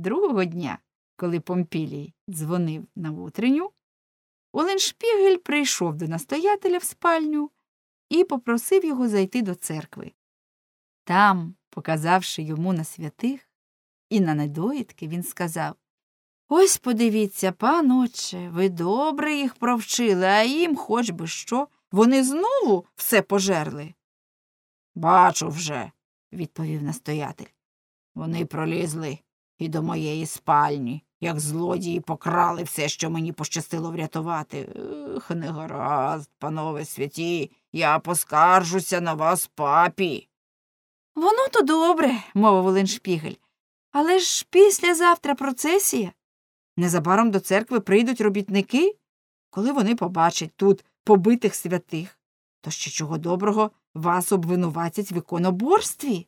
Другого дня, коли Помпілій дзвонив на утренню, Оленшпігель прийшов до настоятеля в спальню і попросив його зайти до церкви. Там, показавши йому на святих і на недоїдки, він сказав: «Ось подивіться, пан отче, ви добре їх провчили, а їм хоч би що, вони знову все пожерли». «Бачу вже», – відповів настоятель. «Вони пролізли і до моєї спальні, як злодії покрали все, що мені пощастило врятувати. Не гаразд, панове святі, я поскаржуся на вас папі». «Воно то добре», – мовив Оленшпігель, «але ж післязавтра процесія. Незабаром до церкви прийдуть робітники. Коли вони побачать тут побитих святих, то ще чого доброго вас обвинуватять в іконоборстві».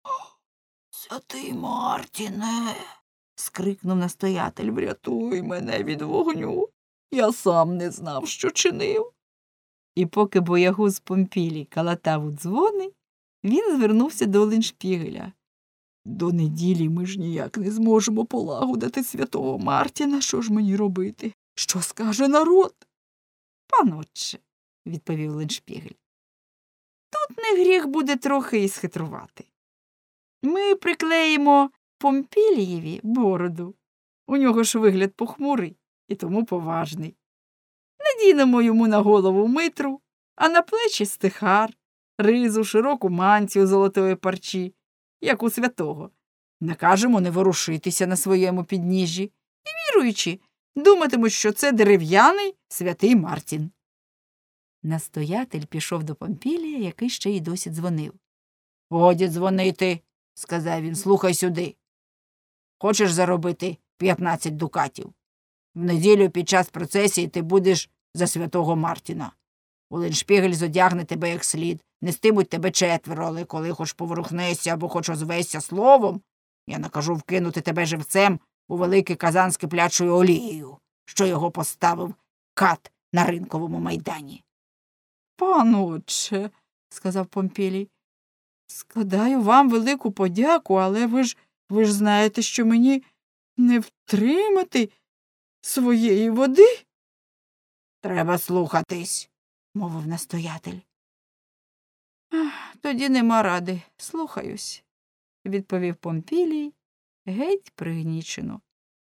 «Святий Мартіне», – скрикнув настоятель, «врятуй мене від вогню. Я сам не знав, що чинив». І поки боягуз Помпілій калатав у дзвони, він звернувся до Оленшпігеля. «До неділі ми ж ніяк не зможемо полагодити святого Мартіна. Що ж мені робити? Що скаже народ?» «Пан отче», – відповів Оленшпігель, «тут не гріх буде трохи і схитрувати. Ми приклеїмо Помпілієві бороду. У нього ж вигляд похмурий і тому поважний. Надінемо йому на голову митру, а на плечі стихар, ризу, широку мантію золотої парчі, як у святого. Накажемо не ворушитися на своєму підніжжі і, віруючи, думатимуть, що це дерев'яний святий Мартін». Настоятель пішов до Помпілія, який ще й досі дзвонив. «Годі дзвонити», – сказав він, – «слухай сюди. Хочеш заробити 15 дукатів? В неділю під час процесії ти будеш за святого Мартіна. Оленшпігель зодягне тебе як слід, нестимуть тебе 4, але коли хоч поворухнешся або хоч озвешся словом, я накажу вкинути тебе живцем у велике казан з киплячою олією, що його поставив кат на ринковому майдані». «Пан отче», – сказав Помпілій, – «складаю вам велику подяку, але ви ж знаєте, що мені не втримати своєї води». «Треба слухатись», – мовив настоятель. «Тоді нема ради, слухаюсь», – відповів Помпілій, геть пригнічено.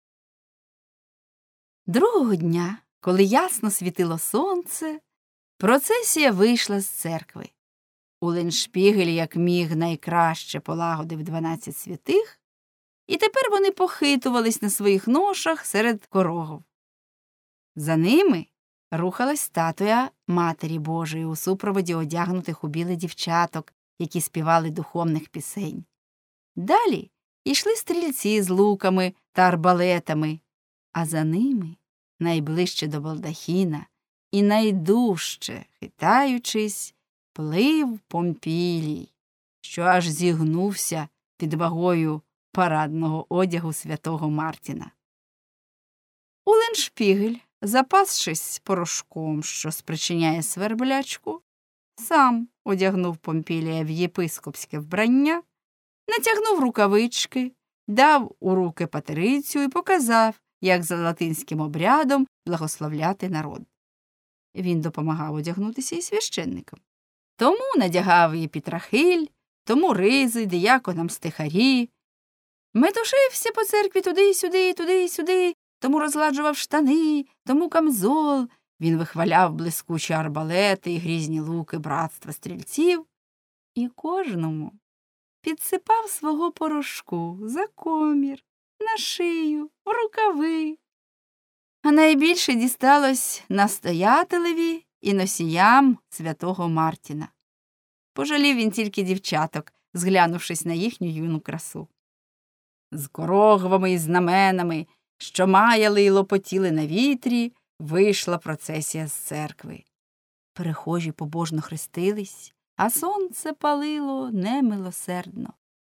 Другого дня, коли ясно світило сонце, процесія вийшла з церкви. Оленшпігель, як міг, найкраще полагодив 12 святих, і тепер вони похитувались на своїх ношах серед корогов. За ними рухалась статуя Матері Божої у супроводі одягнутих у біле дівчаток, які співали духовних пісень. Далі йшли стрільці з луками та арбалетами, а за ними, найближче до балдахіна і найдужче хитаючись, плив Помпілій, що аж зігнувся під вагою парадного одягу святого Мартіна. Оленшпігель, запасшись порошком, що спричиняє сверблячку, сам одягнув Помпілія в єпископське вбрання, натягнув рукавички, дав у руки патерицю і показав, як за латинським обрядом благословляти народ. Він допомагав одягнутися і священникам. Тому надягав єпітрахиль, тому ризи, дияконам стихарі. Метушився по церкві туди й сюди, тому розгладжував штани, тому камзол. Він вихваляв блискучі арбалети і грізні луки братства стрільців. І кожному підсипав свого порошку за комір, на шию, в рукави. А найбільше дісталось настоятелеві і носіям святого Мартіна. Пожалів він тільки дівчаток, зглянувшись на їхню юну красу. З корогвами і знаменами, що маяли й лопотіли на вітрі, вийшла процесія з церкви. Перехожі побожно хрестились, а сонце палило немилосердно.